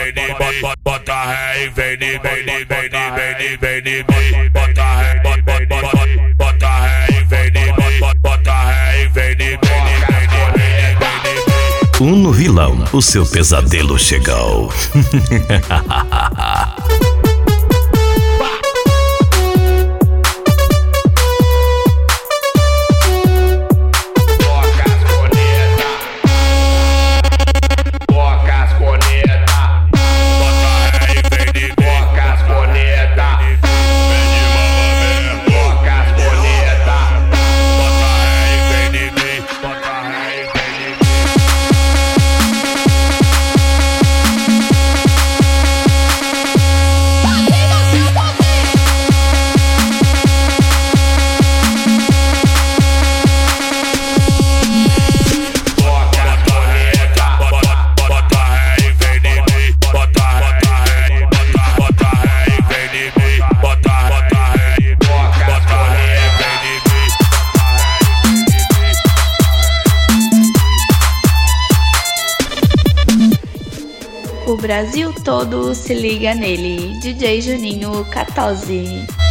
bota ré e vem de mim, bota ré, bota ré e vem de mim, bota ré e vem de mim. Uno Vilão, o seu pesadelo chegou. O Brasil todo se liga nele, DJ Juninho 14.